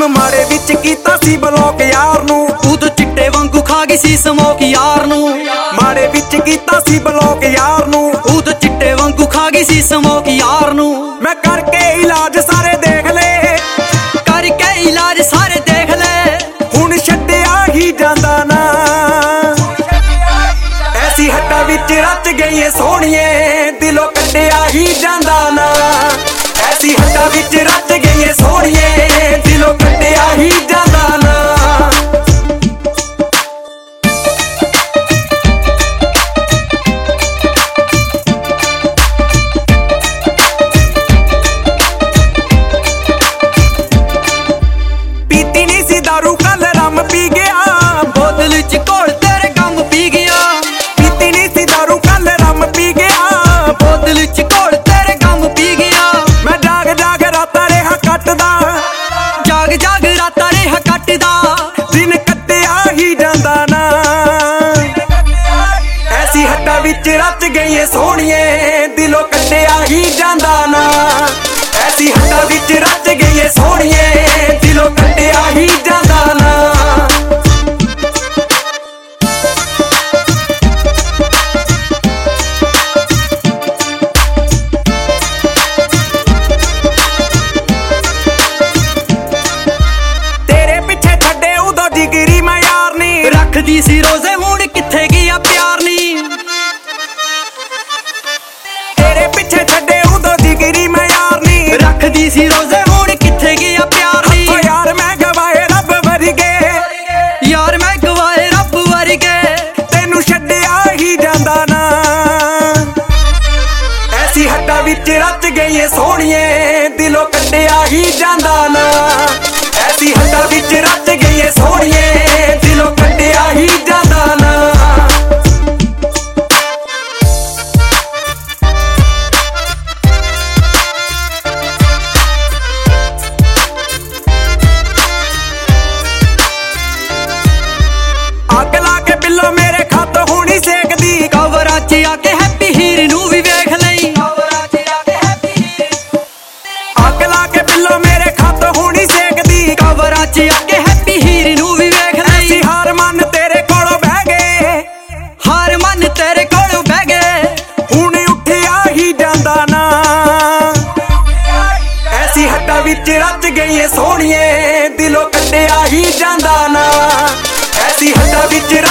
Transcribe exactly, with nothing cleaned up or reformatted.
Time ਮਾੜੇ ਵਿੱਚ ਕੀਤਾ ਸੀ ਬਲੌਕ ਯਾਰ ਨੂੰ, ਉਦੋਂ ਚਿੱਟੇ ਵਾਂਗੂ ਖਾ ਗਈ ਸੀ ਸਮੋਕ ਯਾਰ ਨੂੰ। ਮਾੜੇ ਵਿੱਚ ਕੀਤਾ ਸੀ ਬਲੌਕ ਯਾਰ ਨੂੰ, ਉਦੋਂ ਚਿੱਟੇ ਵਾਂਗੂ ਖਾ ਗਈ ਸੀ ਸਮੋਕ ਯਾਰ ਨੂੰ। ਮੈਂ ਕਰਕੇ ਇਲਾਜ ਸਾਰੇ ਦੇਖ ਲੈ, ਕਰਕੇ ਇਲਾਜ ਸਾਰੇ ਦੇਖ ਲੈ, ਹੁਣ ਛੱਡਿਆ ਹੀ ਜਾਂਦਾ ਨਾ। ਐਸੀ ਹੱਟਾਂ ਵਿੱਚ ਰਚ ਗਈਏ ਸੋਹਣੀਏ, ਦਿਲੋਂ ਕੱਢਿਆ ਹੀ ਜਾਂਦਾ ਨਾ। ਐਸੀ ਹੱਟਾਂ ਵਿੱਚ ਰਚ ਗਈਏ ਸੋਹਣੀਏ, ਦਿਲੋਂ ਕੱਢਿਆ ਹੀ ਜਾਂਦਾ ਨਾ। ਪੀਤੀ ਨਹੀਂ ਸੀ ਦਾਰੂ ਕੱਲ ਰੰਮ ਪੀ ਗਿਆ, ਬੋਤਲ ਚ ਘੋਲ ਤੇਰੇ ਗਮ ਪੀ ਗਿਆ। ਪੀਤੀ ਨਹੀਂ ਸੀ ਦਾਰੂ ਕੱਲ ਰੰਮ ਪੀ ਗਿਆ, ਬੋਤਲ ਚ ਘੋਲ ਤੇਰੇ ਗਮ ਪੀ ਗਿਆ। ਮੈਂ ਜਾਗ ਜਾਗ ਰਾਤਾਂ ਰਿਹਾ ਕੱਟਦਾ, ਜਾਗ ਜਾਗ ਰਾਤਾਂ ਰਿਹਾ ਕੱਟਦਾ, ਦਿਨ ਕੱਟਿਆ ਹੀ ਜਾਂਦਾ ਨਾ। ਐਸੀ ਹੱਟਾਂ ਵਿੱਚ ਰਚ ਗਈਏ ਸੋਹਣੀਏ, ਦਿਲੋਂ ਕੱਟਿਆ ਹੀ ਜਾਂਦਾ ਨਾ। ਐਸੀ ਹੱਟਾਂ ਵਿੱਚ ਰਚ ਗਈਏ ਸੋਹਣੀਏ, ਦਿਲੋਂ ਕੱਟਿਆ ਹੀ ਜਾਂਦਾ ਨਾ। ਤੇਰੇ ਪਿੱਛੇ ਛੱਡੇ ਉਦੋਂ ਜਿਗਰੀ ਮੈਂ ਯਾਰ ਨੀ, ਰੱਖਦੀ ਸੀ ਰੋਜ਼ੇ ਹੁਣ ਕਿੱਥੇ ਗਿਆ ਪਿਆਰ ਨੀ। ਤੇਰੇ ਪਿੱਛੇ ਛੱਡੇ ਉਦੋਂ ਜਿਗਰੀ ਮੈਂ ਯਾਰ ਨੀ, ਰੱਖਦੀ ਸੀ ਰੋਜ਼ੇ ਹੁਣ ਕਿੱਥੇ ਗਿਆ ਪਿਆਰ ਨੀ। ਓ ਯਾਰ ਮੈਂ ਗਵਾਏ ਰੱਬ ਵਰਗੇ, ਯਾਰ ਮੈਂ ਗਵਾਏ ਰੱਬ ਵਰਗੇ, ਤੈਨੂੰ ਛੱਡਿਆ ਹੀ ਜਾਂਦਾ ਨਾ। ਐਸੀ ਹੱਟਾਂ ਵਿੱਚ ਰਚ ਗਈਏ ਸੋਹਣੀਏ, ਦਿਲੋਂ ਕੱਢਿਆ ਹੀ ਜਾਂਦਾ ਨਾ। ਐਸੀ ਹੱਟਾਂ ਵਿੱਚ ਰਚ ਗਈਏ ਸੋਹਣੀਏ, ਦਿਲੋਂ ਕੱਢਿਆ ਹੀ ਜਾਂਦਾ ਨਾ। ਅੱਗ ਲਾ ਕੇ ਬਿੱਲੋ ਮੇਰੇ ਖੱਤ ਹੋਣੀ ਸੇਕਦੀ, ਕਵਰਾਂ ਚ ਆ ਕੇ ਹੈਪੀ ਹੀਰ ਨੂੰ ਵੀ ਵੇਖ ਲਈ। ਅੱਗ ਲਾ ਕੇ ਬਿੱਲੋ ਮੇਰੇ ਖੱਤ ਹੋਣੀ ਸੇਕਦੀ, ਕਵਰਾਂ ਚ ਆ ਕੇ ਹੈਪੀ ਹੀਰ ਨੂੰ ਵੀ ਵੇਖ ਲਈ। ਐਸੀ ਹਾਰ ਮਨ ਤੇਰੇ ਕੋਲੋਂ ਬਹਿ ਗਏ, ਹਾਰ ਮਨ ਤੇਰੇ ਕੋਲੋਂ ਬਹਿ ਗਏ, ਹੁਣ ਉੱਠਿਆ ਹੀ ਜਾਂਦਾ ਨਾ। ਐਸੀ ਹੱਟਾਂ ਵਿੱਚ ਰਚ ਗਈਏ ਸੋਹਣੀਏ, ਦਿਲੋਂ ਕੱਢਿਆ ਹੀ ਜਾਂਦਾ ਨਾ। ਐਸੀ ਹੱਟਾਂ ਵਿੱਚ